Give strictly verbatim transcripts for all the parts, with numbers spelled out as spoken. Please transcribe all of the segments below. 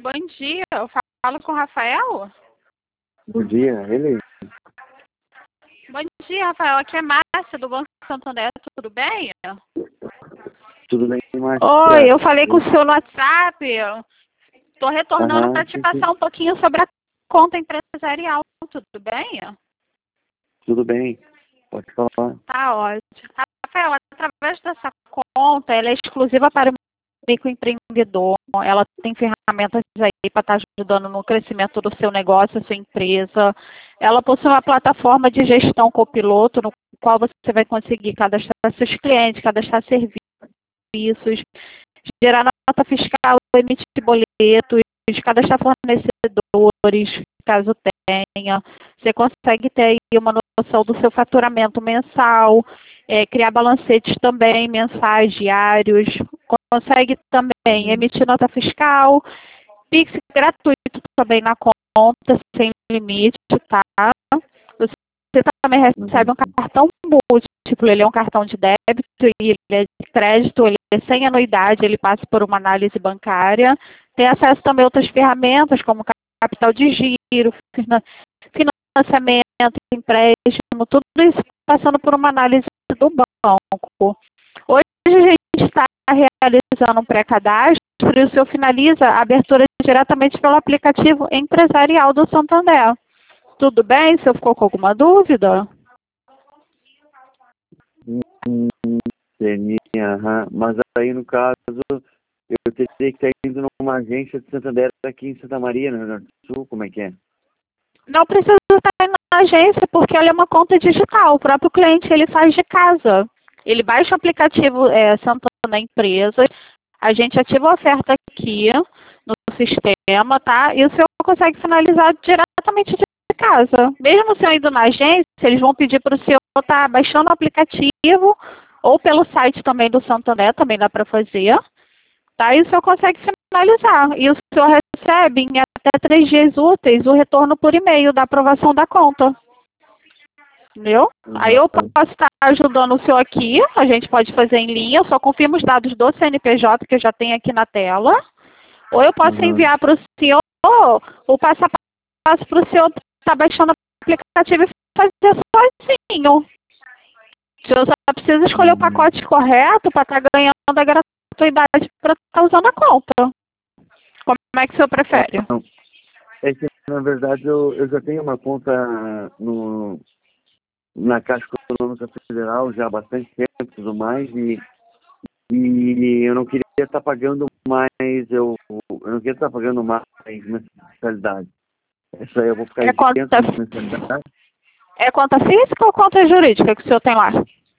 bom dia. Eu falo com o Rafael? Bom dia, ele? Bom dia, Rafael. Aqui é Márcia, do Banco Santander. Tudo bem? Tudo bem, Márcia? Oi, eu falei com o senhor no WhatsApp. Estou retornando Aham, para te sim, passar sim. um pouquinho sobre a conta empresarial. Tudo bem? Tudo bem, pode falar. Tá ótimo. Rafael, através dessa conta, ela é exclusiva para o microempreendedor. Ela tem ferramentas aí para estar ajudando no crescimento do seu negócio, sua empresa. Ela possui uma plataforma de gestão copiloto, no qual você vai conseguir cadastrar seus clientes, cadastrar serviços, gerar nota fiscal, emitir boletos, cadastrar fornecedores, caso tenha. Você consegue ter aí uma noção do seu faturamento mensal, é, criar balancetes também mensais, diários, consegue também Uhum. emitir nota fiscal, Pix gratuito também na conta, sem limite, tá? Você também recebe Uhum. um cartão múltiplo, ele é um cartão de débito e ele é de crédito, ele é sem anuidade, ele passa por uma análise bancária. Tem acesso também a outras ferramentas, como capital de giro, financiamento, empréstimo, tudo isso passando por uma análise do banco. Hoje a gente está realizando um pré-cadastro e o senhor finaliza a abertura diretamente pelo aplicativo empresarial do Santander. Tudo bem? O senhor ficou com alguma dúvida? Hum, Entendi, aham. Mas aí, no caso, eu teria que estar indo numa agência de Santander aqui em Santa Maria, no Rio Grande do Sul, como é que é? Não precisa estar na agência, porque ela é uma conta digital. O próprio cliente ele faz de casa. Ele baixa o aplicativo é, Santander Empresas, a gente ativa a oferta aqui no sistema, tá? E o senhor consegue finalizar diretamente de casa. Mesmo o senhor indo na agência, eles vão pedir para o senhor estar baixando o aplicativo ou pelo site também do Santander, também dá para fazer, tá? E o senhor consegue finalizar. E o senhor recebe em até três dias úteis o retorno por e-mail da aprovação da conta. Entendeu? Aí eu Aham. posso estar ajudando o senhor aqui, a gente pode fazer em linha, eu só confirmo os dados do C N P J que eu já tenho aqui na tela, ou eu posso Aham. enviar para o senhor o passo a passo para o senhor estar baixando o aplicativo e fazer sozinho. O senhor só precisa escolher o Uhum. pacote correto para estar ganhando a gratuidade para estar usando a conta. Como é que o senhor É, prefere? não. É que, na verdade, eu, eu já tenho uma conta no, na Caixa Econômica Federal já há bastante tempo e tudo mais, e, e eu não queria estar pagando mais, eu, eu não queria estar pagando mais mensalidade. Isso aí eu vou ficar É conta, isento de mensalidade. é conta física ou conta jurídica que o senhor tem lá?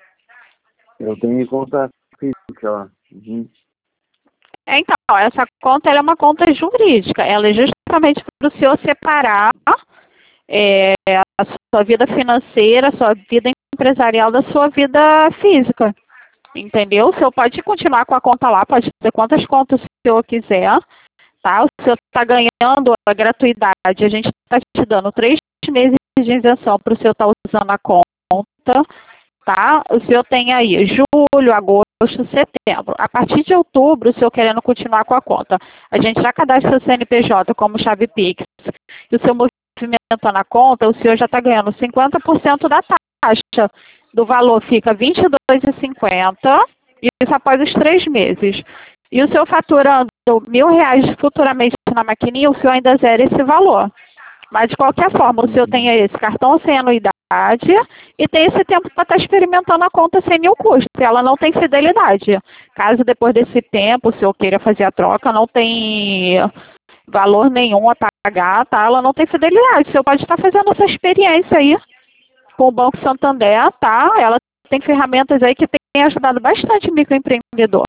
Eu tenho conta física lá. Uhum. Então, essa conta ela é uma conta jurídica. Ela é justamente para o senhor separar é, a sua vida financeira, a sua vida empresarial da sua vida física. Entendeu? O senhor pode continuar com a conta lá, pode ter quantas contas o senhor quiser, tá? O senhor está ganhando a gratuidade. A gente está te dando três meses de isenção para o senhor estar usando a conta, tá? O senhor tem aí julho, agosto, setembro. A partir de outubro, o senhor querendo continuar com a conta, a gente já cadastra o C N P J como chave Pix. E o seu movimento na conta, o senhor já está ganhando cinquenta por cento da taxa. Do valor fica vinte e dois reais e cinquenta centavos, e isso após os três meses. E o senhor faturando mil reais futuramente na maquininha, o senhor ainda zera esse valor. Mas, de qualquer forma, o senhor tem esse cartão sem anuidade e tem esse tempo para estar experimentando a conta sem nenhum custo. Ela não tem fidelidade. Caso depois desse tempo o senhor queira fazer a troca, não tem valor nenhum a pagar, tá? Ela não tem fidelidade. O senhor pode estar fazendo essa experiência aí com o Banco Santander, tá? Ela tem ferramentas aí que tem ajudado bastante o microempreendedor.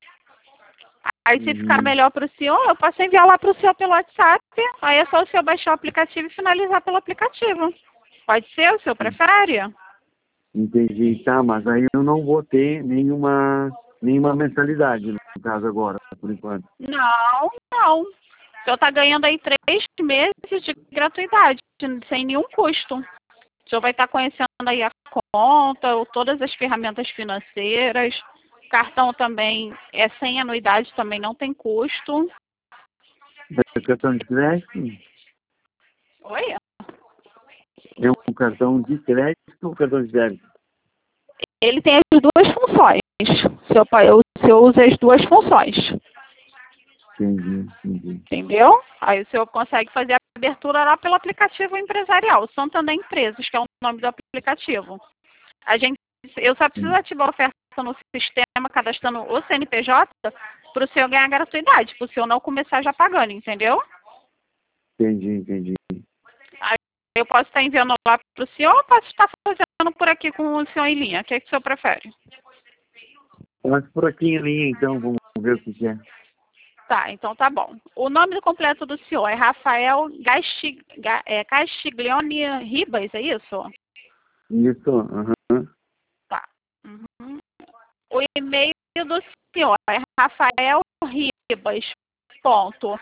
Aí, se ficar Uhum. melhor para o senhor, eu posso enviar lá para o senhor pelo WhatsApp. Aí é só o senhor baixar o aplicativo e finalizar pelo aplicativo. Pode ser? O senhor prefere? Entendi, tá, mas aí eu não vou ter nenhuma, nenhuma mensalidade, no caso agora, por enquanto. Não, não. O senhor está ganhando aí três meses de gratuidade, sem nenhum custo. O senhor vai estar conhecendo aí a conta, ou todas as ferramentas financeiras. Cartão também é sem anuidade, também não tem custo. É cartão de crédito? Oi? É um cartão de crédito ou um cartão de débito? Ele tem as duas funções. O senhor, pode- o senhor usa as duas funções. Entendi, entendi. Entendeu? Aí o senhor consegue fazer a abertura lá pelo aplicativo empresarial, Santander Empresas, que é o nome do aplicativo. A gente, eu só preciso ativar a oferta no sistema, cadastrando o C N P J, para o senhor ganhar gratuidade, para o senhor não começar já pagando, entendeu? Entendi, entendi. Aí eu posso estar enviando lá para o senhor ou posso estar fazendo por aqui com o senhor em linha? O que, é que o senhor prefere? Mas por aqui em linha, então, vamos ver o que que é. Tá, então tá bom. O nome completo do senhor é Rafael Gasti, Ga- é, Castiglione Ribas, é isso? Isso, aham. Tá. Uhum. O e-mail do senhor é Rafael Ribas, ponto,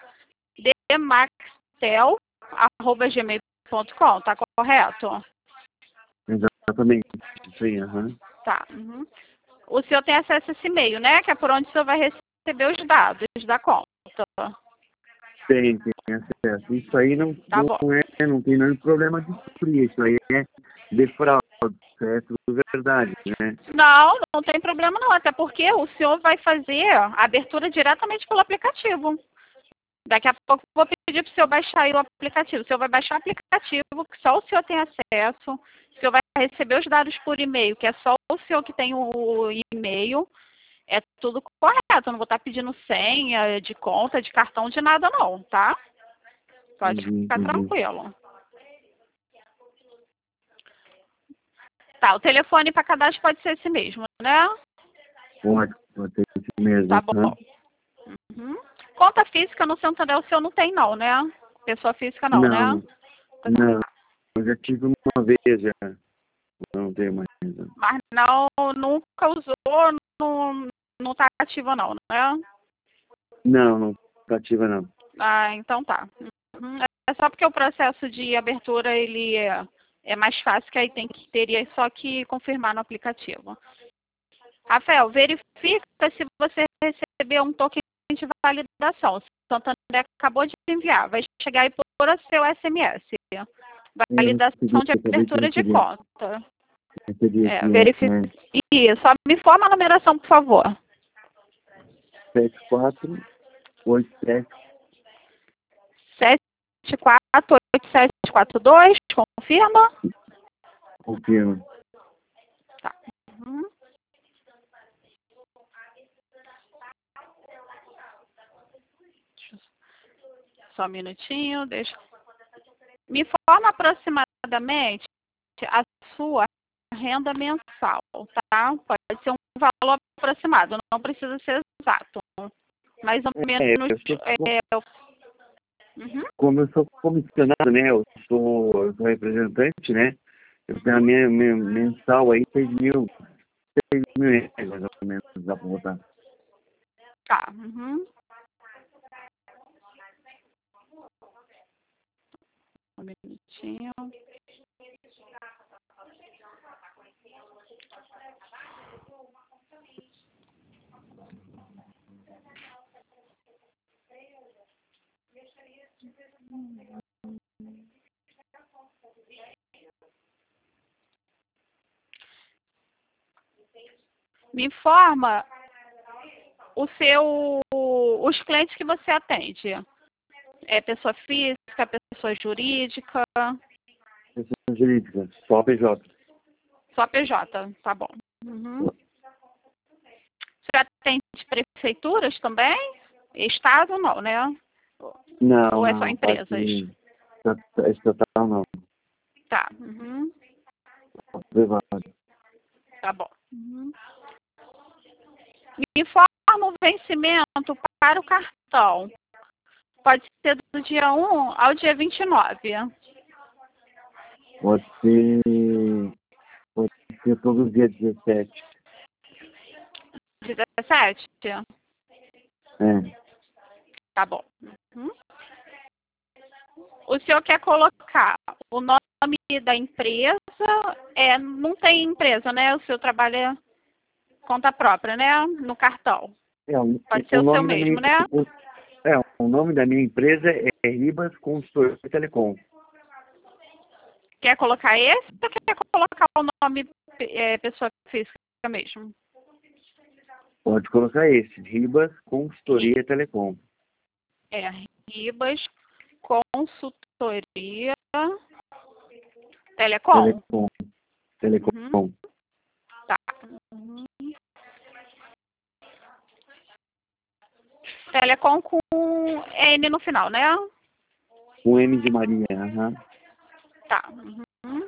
demaxtel, arroba gmail ponto com, tá correto? Exatamente. Isso aí, aham. Tá. Uhum. O senhor tem acesso a esse e-mail, né? Que é por onde o senhor vai receber os dados da conta. Tem, tem acesso. Isso aí não, Tá não, bom. é, não tem nenhum problema de suprir. Isso aí é de fraude, isso é tudo verdade, né? Não, não tem problema não, até porque o senhor vai fazer a abertura diretamente pelo aplicativo. Daqui a pouco eu vou pedir para o senhor baixar aí o aplicativo. O senhor vai baixar o aplicativo, que só o senhor tem acesso. O senhor vai receber os dados por e-mail, que é só o senhor que tem o e-mail. É tudo correto, eu não vou estar pedindo senha de conta, de cartão, de nada não, tá? Pode Entendi, ficar entendi. tranquilo. Tá, o telefone para cadastro pode ser esse mesmo, né? Pode, pode ser isso mesmo. Tá bom. Aham. Uhum. Conta física no Santander o senhor não tem não, né? Pessoa física não, né? Não, não. Eu já tive uma vez já. Não tenho mais. Mas não, nunca usou, não, não tá ativa não, né? Não, não tá ativa não. Ah, então tá. Uhum. É só porque o processo de abertura, ele é, é mais fácil, que aí tem que, teria só que confirmar no aplicativo. Rafael, verifica se você recebeu um token de validação. O Santander acabou de enviar. Vai chegar aí por o seu S M S. Validação de abertura de conta. Recebi É, aqui, verifica. né? Isso, só me informa a numeração, por favor. sete quatro oito sete. sete quatro oito sete quatro dois, confirma? Confirmo. Tá. Uhum. Só um minutinho, deixa. Me informa aproximadamente a sua renda mensal, tá? Pode ser um valor aproximado, não precisa ser exato. Mais ou É, menos. eu sou, É, uhum. como eu sou comissionado, né? Eu sou, eu sou representante, né? Eu tenho a minha, minha mensal aí, seis mil, seis mil reais, mais ou menos, dá pra botar. Tá. Uhum. Um minutinho. Me informa o seu, os clientes que você atende. É pessoa física, pessoa jurídica, Pessoa jurídica, só P J. só P J, tá bom. Uhum. Você atende prefeituras também? Estado não, né? Não, Ou é só não, empresas? parte estatal não, Tá. Uhum. privado. Tá bom. Uhum. Me informa o vencimento para o cartão. Pode ser do dia um ao dia vinte e nove. Pode ser, pode ser todo dia dezessete. dezessete? É. Tá bom. Uhum. O senhor quer colocar o nome da empresa? É, não tem empresa, né? O senhor trabalha conta própria, né? No cartão. É, o, Pode o ser o seu nome da minha, mesmo, né? o, É, o nome da minha empresa é Ribas Consultoria Telecom. Quer colocar esse ou quer colocar o nome é, pessoa física mesmo? Pode colocar esse, Ribas Consultoria Telecom. É, Ribas Consultoria Telecom. Telecom. Telecom. Uhum. Tá. Uhum. Telecom com N no final, né? Com M de Maria, aham. Tá. Uhum.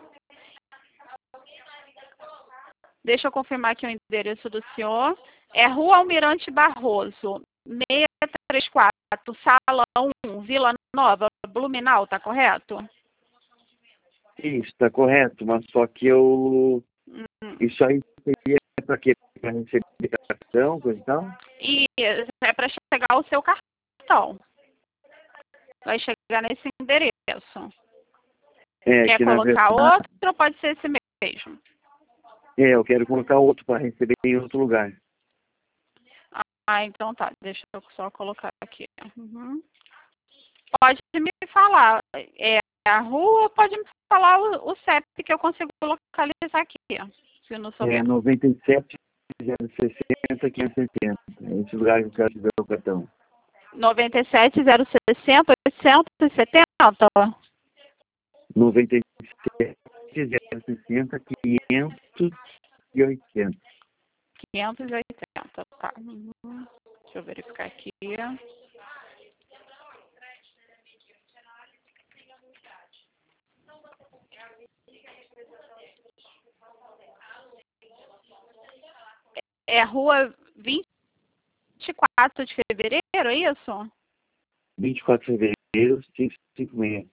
Deixa eu confirmar aqui o endereço do senhor. É Rua Almirante Barroso, seiscentos e trinta e quatro, Sala um, Vila Nova, Blumenau, tá correto? Isso, está correto, mas só que eu... Hum. Isso aí seria para quê? Para receber cartão, coisa e tal? E é para chegar o seu cartão. Vai chegar nesse endereço. É, Quer que na colocar verdade... outro ou pode ser esse mesmo? É, eu quero colocar outro para receber em outro lugar. Ah, então tá. Deixa eu só colocar aqui. Uhum. Pode me falar é a rua, pode me falar o, o C E P que eu consigo localizar aqui, se não É souber. noventa e sete, zero sessenta, quinhentos e oitenta. É esse lugar que eu quero ver o cartão. noventa e sete, zero sessenta, oitocentos e setenta. noventa e sete, zero sessenta, quinhentos e oitenta. quinhentos e oitenta, tá. Uhum. Deixa eu verificar aqui. É a rua vinte e quatro de fevereiro, é isso? vinte e quatro de fevereiro, quinhentos e cinquenta e seis.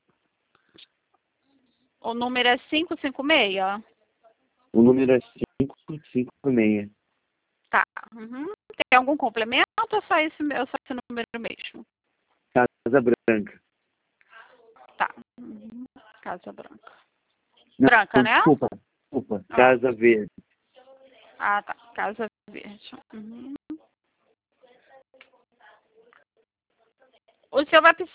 O número é quinhentos e cinquenta e seis? O número é quinhentos e cinquenta e seis. Tá. Uhum. Tem algum complemento ou só esse, ou só esse número mesmo? Casa Branca. Tá. Uhum. Casa Branca. Não, Branca, né? desculpa, desculpa. Ah, Casa Verde. ah tá. Casa Verde. Uhum. O senhor vai precisar